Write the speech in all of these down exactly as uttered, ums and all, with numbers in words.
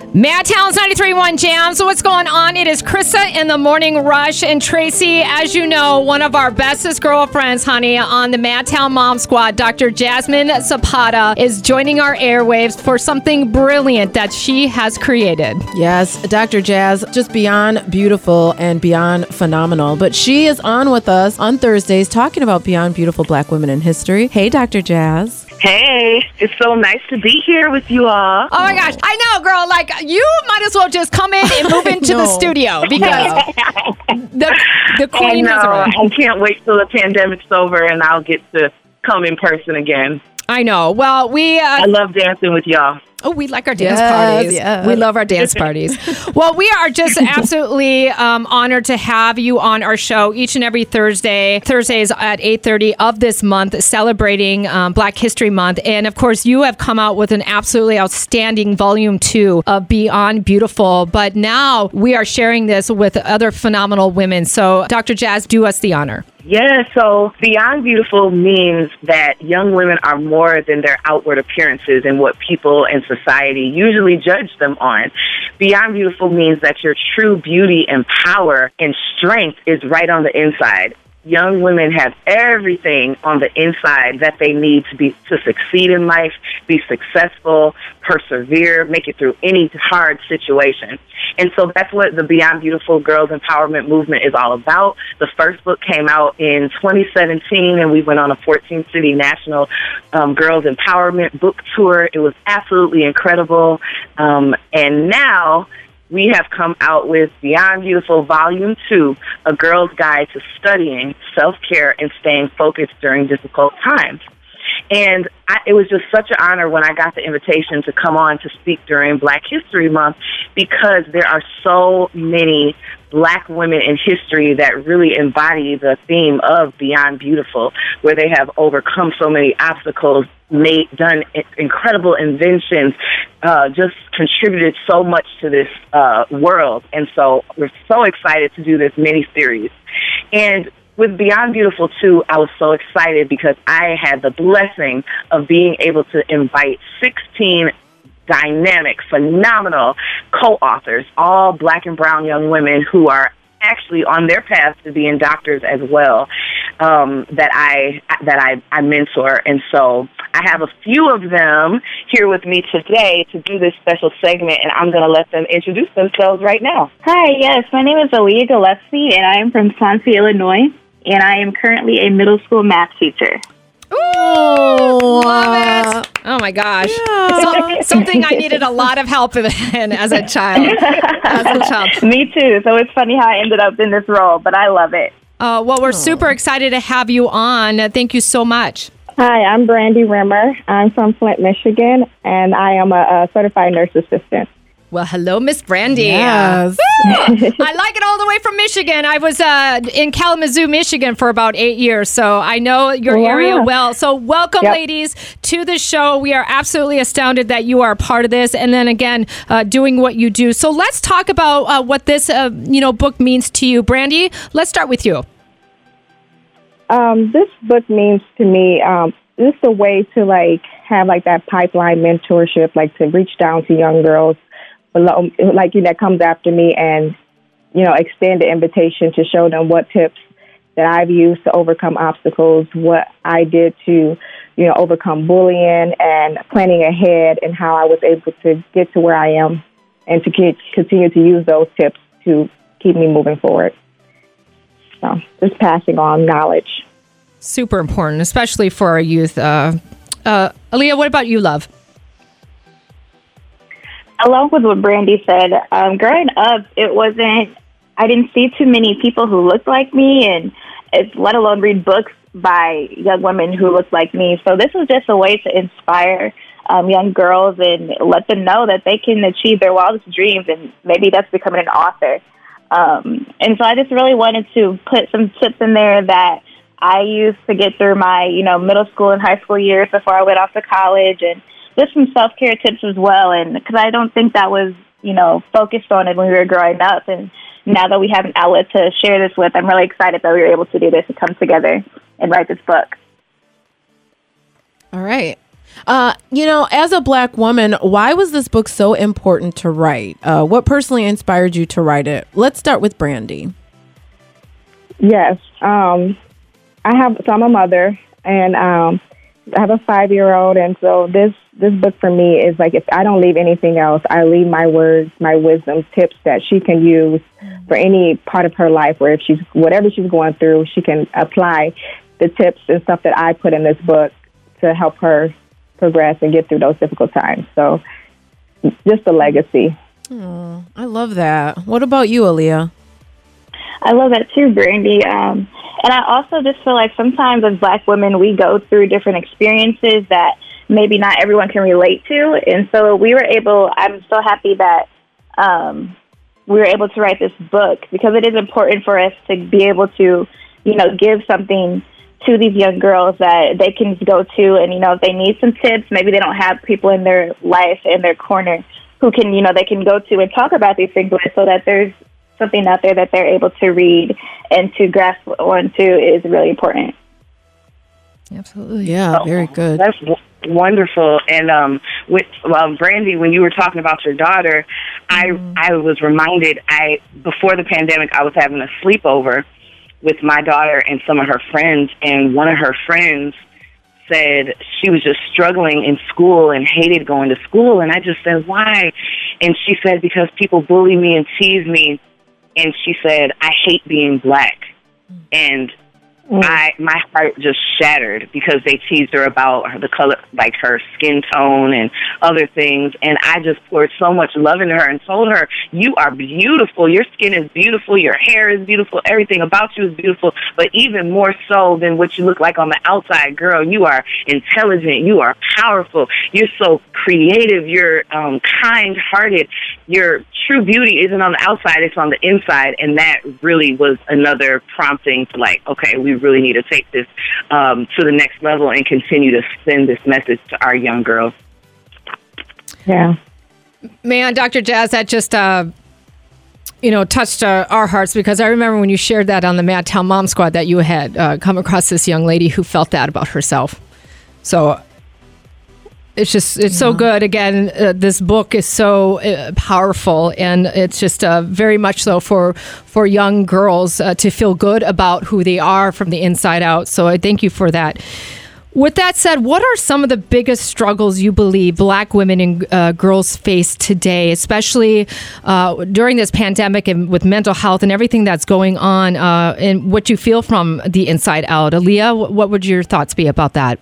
Mad Towns ninety-three point one Jam. So what's going on? It is Krista in the Morning Rush. And Tracy, as you know, one of our bestest girlfriends, honey, on the Mad Town Mom Squad, Doctor Jasmine Zapata, is joining our airwaves for something brilliant that she has created. Yes, Doctor Jazz, just beyond beautiful and beyond phenomenal. But she is on with us on Thursdays talking about beyond beautiful Black women in history. Hey, Doctor Jazz. Hey, it's so nice to be here with you all. Oh my gosh, I know, girl. Like, you might as well just come in and move into the studio because the the queen I has know. arrived. I can't wait till the pandemic's over and I'll get to come in person again. I know. Well, we. Uh, I love dancing with y'all. Oh, we like our dance Yes, parties. yes. We love our dance parties. Well, we are just absolutely um, honored to have you on our show each and every Thursday. Thursdays at eight thirty of this month, celebrating um, Black History Month. And of course, you have come out with an absolutely outstanding volume two of Beyond Beautiful. But now we are sharing this with other phenomenal women. So, Doctor Jazz, do us the honor. Yeah, so Beyond Beautiful means that young women are more than their outward appearances and what people and society usually judge them on. Beyond Beautiful means that your true beauty and power and strength is right on the inside. Young women have everything on the inside that they need to be to succeed in life, be successful, persevere, make it through any hard situation. And so that's what the Beyond Beautiful Girls Empowerment Movement is all about. The first book came out in twenty seventeen, and we went on a fourteen-city national um, Girls Empowerment book tour. It was absolutely incredible. Um, and now we have come out with Beyond Beautiful Volume two, A Girl's Guide to Studying, Self-Care, and Staying Focused During Difficult Times. And I, it was just such an honor when I got the invitation to come on to speak during Black History Month because there are so many Black women in history that really embody the theme of Beyond Beautiful, where they have overcome so many obstacles, made done incredible inventions, uh, just contributed so much to this uh, world. And so we're so excited to do this mini-series. And with Beyond Beautiful two, I was so excited because I had the blessing of being able to invite sixteen dynamic, phenomenal co-authors, all Black and brown young women who are actually on their path to being doctors as well, um, that I that I, I mentor. And so I have a few of them here with me today to do this special segment, and I'm going to let them introduce themselves right now. Hi, yes, my name is Aaliyah Gillespie, and I am from Swansea, Illinois, and I am currently a middle school math teacher. Ooh, love it. Oh, my gosh. So, something I needed a lot of help in as a child. As a child. Me too. So it's funny how I ended up in this role, but I love it. Uh, well, we're super excited to have you on. Uh, thank you so much. Hi, I'm Brandy Rimmer. I'm from Flint, Michigan, and I am a, a certified nurse assistant. Well, hello, Miss Brandy. Yes. I like it all the way from Michigan. I was uh, in Kalamazoo, Michigan for about eight years, so I know your Wow. area well. So welcome, Yep. ladies, to the show. We are absolutely astounded that you are a part of this, and then again, uh, doing what you do. So let's talk about uh, what this uh, you know book means to you. Brandy, let's start with you. Um, this book means to me, um, this is a way to like have like that pipeline mentorship, like to reach down to young girls, below, like you know, that comes after me, and you know, extend the invitation to show them what tips that I've used to overcome obstacles, what I did to, you know, overcome bullying and planning ahead, and how I was able to get to where I am, and to ke- continue to use those tips to keep me moving forward. So just passing on knowledge. Super important, especially for our youth. Uh, uh, Aaliyah, what about you, love? Along with what Brandy said, um, growing up, it wasn't, I didn't see too many people who looked like me, and it's, let alone read books by young women who looked like me. So this was just a way to inspire um, young girls and let them know that they can achieve their wildest dreams, and maybe that's becoming an author. Um, and so I just really wanted to put some tips in there that I used to get through my, you know, middle school and high school years before I went off to college, and just some self-care tips as well. And because I don't think that was, you know, focused on it when we were growing up. And now that we have an outlet to share this with, I'm really excited that we were able to do this and come together and write this book. All right. Uh, you know, as a Black woman, why was this book so important to write? Uh, what personally inspired you to write it? Let's start with Brandy. Yes. Um, I have, so I'm a mother, and um, I have a five-year-old, and so this, this book for me is like, if I don't leave anything else, I leave my words, my wisdom, tips that she can use for any part of her life, where if she's, whatever she's going through, she can apply the tips and stuff that I put in this book to help her progress and get through those difficult times. So just a legacy. Oh, I love that. What about you, Aaliyah? I love that too, Brandy. Um, and I also just feel like sometimes as Black women, we go through different experiences that maybe not everyone can relate to. And so we were able, I'm so happy that um, we were able to write this book, because it is important for us to be able to, you know, give something to these young girls that they can go to, and, you know, if they need some tips, maybe they don't have people in their life, in their corner, who can, you know, they can go to and talk about these things with, so that there's something out there that they're able to read and to grasp onto is really important. Absolutely. Yeah, very good. That's w- wonderful. And um, with well, Brandy, when you were talking about your daughter, mm-hmm. I I was reminded, I before the pandemic, I was having a sleepover with my daughter and some of her friends, and one of her friends said she was just struggling in school and hated going to school. And I just said, why? And she said, because people bully me and tease me. And she said, I hate being Black. And mm. I my heart just shattered, because they teased her about the color, like her skin tone and other things. And I just poured so much love into her and told her, you are beautiful. Your skin is beautiful. Your hair is beautiful. Everything about you is beautiful. But even more so than what you look like on the outside, girl, you are intelligent. You are powerful. You're so creative. You're um, kind-hearted. Your true beauty isn't on the outside. It's on the inside. And that really was another prompting to, like, okay, we really need to take this um, to the next level and continue to send this message to our young girls. Yeah. Man, Doctor Jazz, that just, uh, you know, touched uh, our hearts, because I remember when you shared that on the Madtown Mom Squad that you had uh, come across this young lady who felt that about herself. So it's just, it's yeah. so good. Again, uh, this book is so uh, powerful, and it's just uh, very much so for for young girls uh, to feel good about who they are from the inside out. So I thank you for that. With that said, what are some of the biggest struggles you believe Black women and uh, girls face today, especially uh, during this pandemic and with mental health and everything that's going on, uh, and what you feel from the inside out? Aaliyah, what would your thoughts be about that?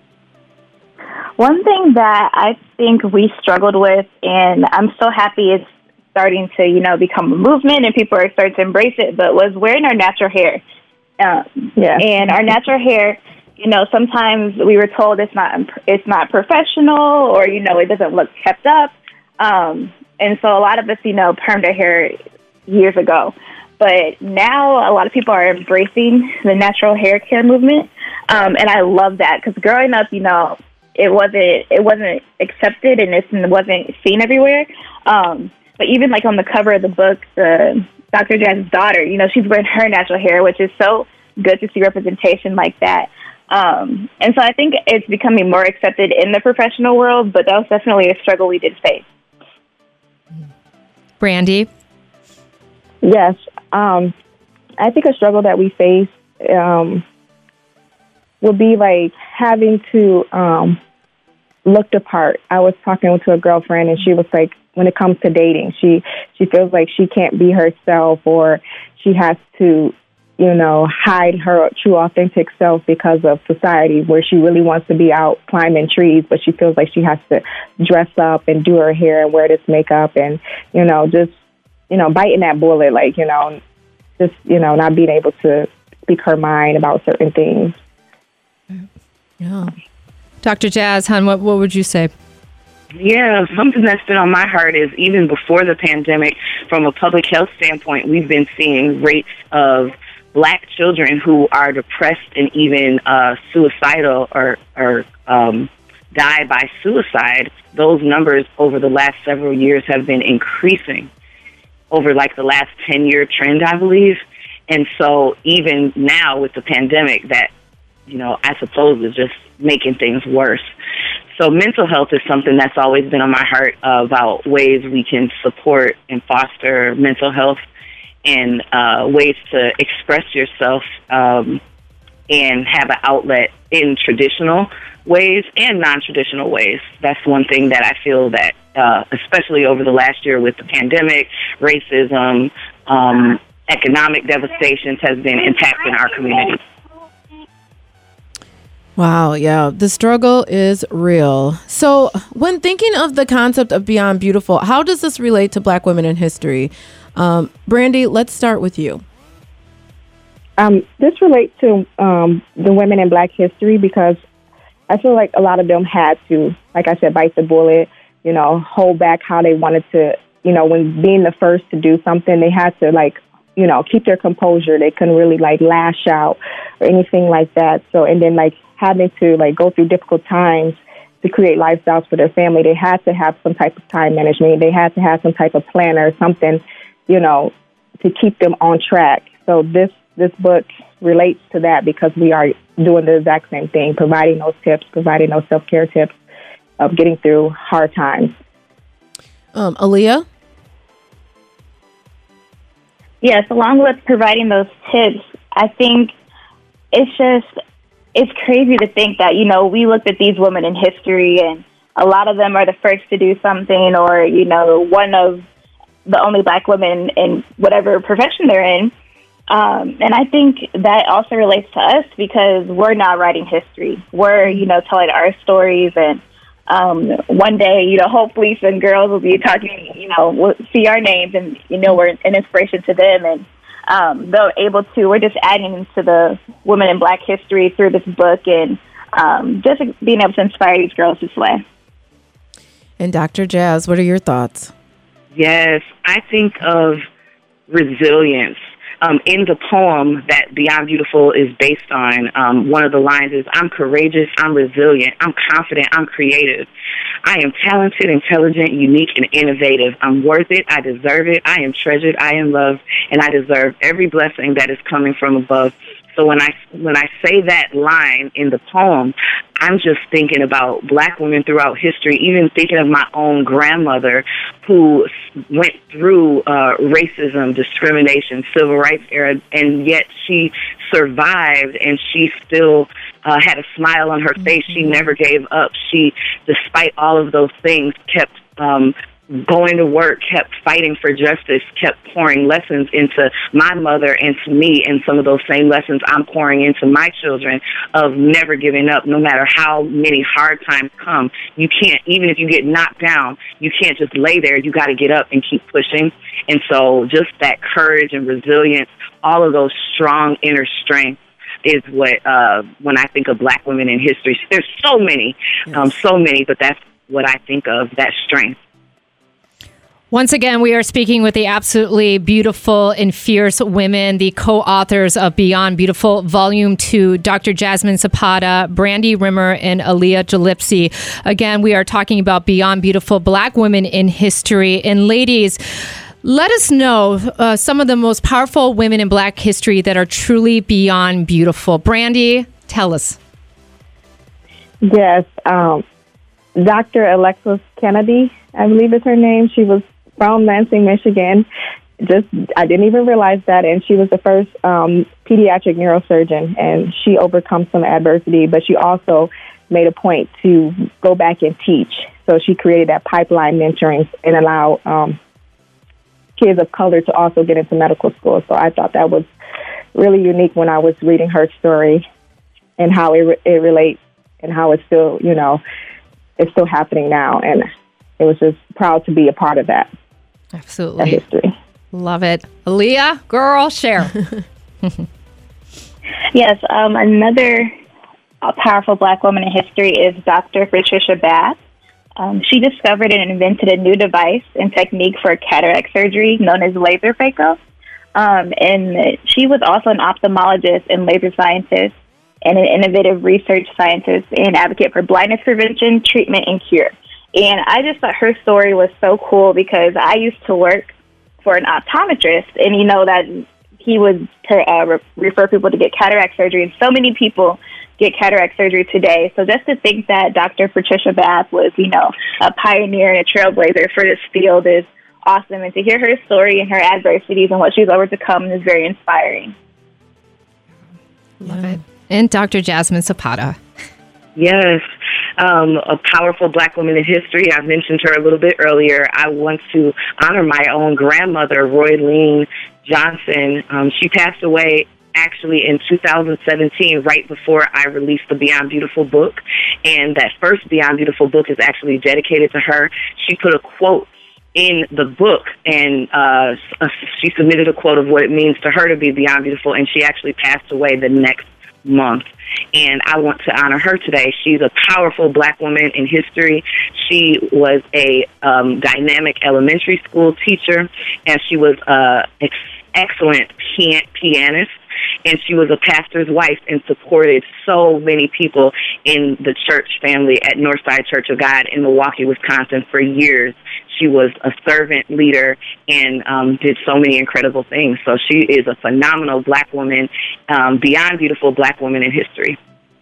One thing that I think we struggled with, and I'm so happy it's starting to, you know, become a movement and people are starting to embrace it, but was wearing our natural hair. Um, yeah. And our natural hair, you know, sometimes we were told it's not it's not professional, or, you know, it doesn't look kept up. Um, and so a lot of us, you know, permed our hair years ago. But now a lot of people are embracing the natural hair care movement. Um, and I love that, because growing up, you know, it wasn't it wasn't accepted, and it wasn't seen everywhere. Um, but even like on the cover of the book, the Doctor Jazz's daughter, you know, she's wearing her natural hair, which is so good to see representation like that. Um, and so I think it's becoming more accepted in the professional world, but that was definitely a struggle we did face. Brandy? Yes. Um, I think a struggle that we face um, would be like having to um, look the part. I was talking to a girlfriend, and she was like, when it comes to dating, she, she feels like she can't be herself, or she has to, you know, hide her true authentic self because of society, where she really wants to be out climbing trees, but she feels like she has to dress up and do her hair and wear this makeup and, you know, just, you know, biting that bullet, like, you know, just, you know, not being able to speak her mind about certain things. Yeah. Doctor Jazz, hon, what, what would you say? Yeah, something that's been on my heart is, even before the pandemic, from a public health standpoint, we've been seeing rates of Black children who are depressed and even uh, suicidal or, or um, die by suicide. Those numbers over the last several years have been increasing over like the last ten-year trend, I believe. And so even now with the pandemic, that, you know, I suppose is just making things worse. So mental health is something that's always been on my heart uh, about ways we can support and foster mental health and uh, ways to express yourself um, and have an outlet in traditional ways and non-traditional ways. That's one thing that I feel that, uh, especially over the last year with the pandemic, racism, um, economic devastations has been impacting our community. Wow, yeah, the struggle is real. So when thinking of the concept of Beyond Beautiful, how does this relate to Black women in history? Um, Brandy, let's start with you. Um, this relates to um, the women in Black history because I feel like a lot of them had to, like I said, bite the bullet, you know, hold back how they wanted to, you know, when being the first to do something, they had to, like, you know, keep their composure. They couldn't really, like, lash out or anything like that. So, and then, like, having to, like, go through difficult times to create lifestyles for their family, they had to have some type of time management. They had to have some type of plan or something, you know, to keep them on track. So this this book relates to that because we are doing the exact same thing, providing those tips, providing those self-care tips of getting through hard times. Um, Aaliyah? Yes, along with providing those tips, I think it's just, it's crazy to think that, you know, we looked at these women in history and a lot of them are the first to do something or, you know, one of the only Black women in whatever profession they're in. Um, and I think that also relates to us because we're now writing history. We're, you know, telling our stories and um, one day, you know, hopefully some girls will be talking, you know, we'll see our names and, you know, we're an inspiration to them and um, they're able to, we're just adding into the women in Black history through this book and um, just being able to inspire these girls this way. And Doctor Jazz, what are your thoughts? Yes, I think of resilience. Um, in the poem that Beyond Beautiful is based on, um, one of the lines is, I'm courageous, I'm resilient, I'm confident, I'm creative. I am talented, intelligent, unique, and innovative. I'm worth it, I deserve it, I am treasured, I am loved, and I deserve every blessing that is coming from above. So when I when I say that line in the poem, I'm just thinking about Black women throughout history, even thinking of my own grandmother who went through uh, racism, discrimination, civil rights era, and yet she survived and she still uh, had a smile on her face. She never gave up. She, despite all of those things, kept um, going to work, kept fighting for justice, kept pouring lessons into my mother and to me, and some of those same lessons I'm pouring into my children of never giving up, no matter how many hard times come. You can't, even if you get knocked down, you can't just lay there. You got to get up and keep pushing. And so just that courage and resilience, all of those strong inner strengths is what, uh, when I think of Black women in history, there's so many, yes. um, so many, but that's what I think of, that strength. Once again, we are speaking with the absolutely beautiful and fierce women, the co-authors of Beyond Beautiful, Volume two, Doctor Jasmine Zapata, Brandy Rimmer, and Aaliyah Gillespie. Again, we are talking about Beyond Beautiful, Black women in history. And ladies, let us know uh, some of the most powerful women in Black history that are truly beyond beautiful. Brandy, tell us. Yes, um, Doctor Alexis Kennedy, I believe is her name. She was from Lansing, Michigan. Just, I didn't even realize that. And she was the first um, pediatric neurosurgeon, and she overcome some adversity, but she also made a point to go back and teach. So she created that pipeline mentoring and allow um, kids of color to also get into medical school. So I thought that was really unique when I was reading her story and how it, re- it relates and how it's still, you know, it's still happening now. And it was just proud to be a part of that. Absolutely. That history. Love it. Aaliyah, girl, share. Yes, um, another uh, powerful Black woman in history is Doctor Patricia Bath. Um, she discovered and invented a new device and technique for cataract surgery known as laser phaco. Um, and she was also an ophthalmologist and laser scientist and an innovative research scientist and advocate for blindness prevention, treatment, and cure. And I just thought her story was so cool because I used to work for an optometrist, and you know that he would per, uh, re- refer people to get cataract surgery, and so many people get cataract surgery today. So just to think that Doctor Patricia Bath was, you know, a pioneer and a trailblazer for this field is awesome. And to hear her story and her adversities and what she's overcome is very inspiring. Love it. And Doctor Jasmine Zapata. Yes, um, a powerful Black woman in history. I mentioned her a little bit earlier. I want to honor my own grandmother, Royleen Johnson. Um, she passed away actually in two thousand seventeen, right before I released the Beyond Beautiful book. And that first Beyond Beautiful book is actually dedicated to her. She put a quote in the book, and uh, she submitted a quote of what it means to her to be Beyond Beautiful, and she actually passed away the next month. And I want to honor her today. She's a powerful Black woman in history. She was a um, dynamic elementary school teacher, and she was an ex- excellent pian- pianist. And she was a pastor's wife and supported so many people in the church family at Northside Church of God in Milwaukee, Wisconsin for years. She was a servant leader and um, did so many incredible things. So she is a phenomenal Black woman, um, beyond beautiful Black woman in history.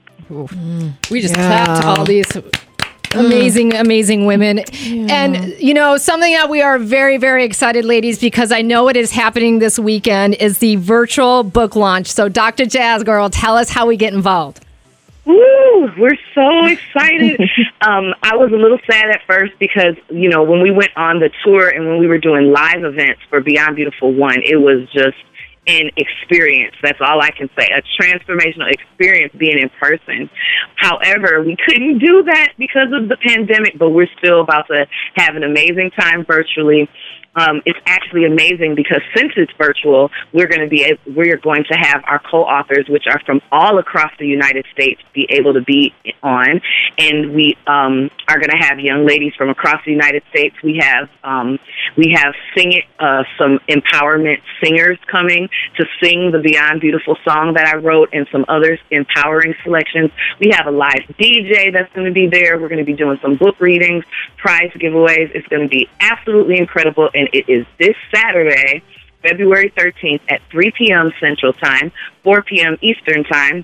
Mm. We just Yeah. clapped all these amazing, amazing women. Yeah. And, you know, something that we are very, very excited, ladies, because I know it is happening this weekend, is the virtual book launch. So, Doctor Jazz Girl, tell us how we get involved. Woo! We're so excited. um, I was a little sad at first because, you know, when we went on the tour and when we were doing live events for Beyond Beautiful One, it was just an experience. That's all I can say. A transformational experience being in person. However, we couldn't do that because of the pandemic, but we're still about to have an amazing time virtually. Um, it's actually amazing because since it's virtual, we're going to be able, we're going to have our co-authors, which are from all across the United States, be able to be on, and we um, are going to have young ladies from across the United States. We have um, we have sing uh, some empowerment singers coming to sing the Beyond Beautiful song that I wrote, and some other empowering selections. We have a live D J that's going to be there. We're going to be doing some book readings, prize giveaways. It's going to be absolutely incredible. And it is this Saturday, February thirteenth at three p.m. Central Time, four p.m. Eastern Time,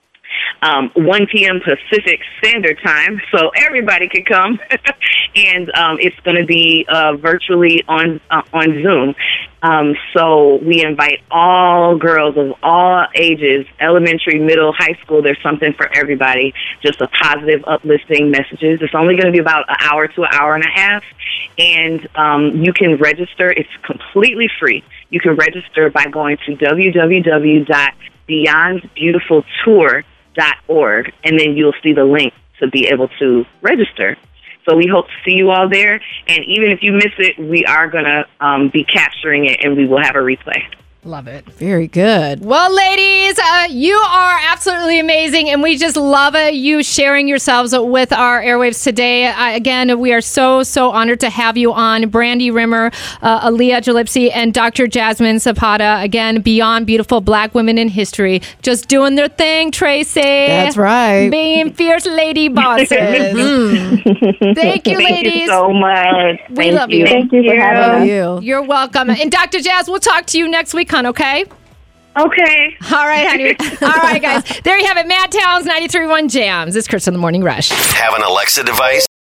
um, one p.m. Pacific Standard Time, so everybody can come. And um, it's going to be uh, virtually on uh, on Zoom. Um, so we invite all girls of all ages, elementary, middle, high school. There's something for everybody, just a positive, uplifting messages. It's only going to be about an hour to an hour and a half. And um, you can register. It's completely free. You can register by going to w w w dot beyond beautiful tour dot org, and then you'll see the link to be able to register. So we hope to see you all there. And even if you miss it, we are going to um, be capturing it, and we will have a replay. Love it. Very good. Well, ladies, uh, you are absolutely amazing, and we just love uh, you sharing yourselves with our airwaves today. Uh, again, we are so, so honored to have you on. Brandy Rimmer, uh, Aaliyah Jalipsy, and Doctor Jasmine Zapata. Again, Beyond Beautiful Black Women in History. Just doing their thing, Tracy. That's right. Being fierce lady bosses. mm. Thank you, Thank ladies. you so much. We Thank love you. Thank you for having us. You. You're welcome. And Doctor Jazz, we'll talk to you next week, hon, okay? Okay. All right, honey. All right, guys. There you have it. Mad Towns, ninety-three point one Jams. It's Chris in the Morning Rush. Have an Alexa device?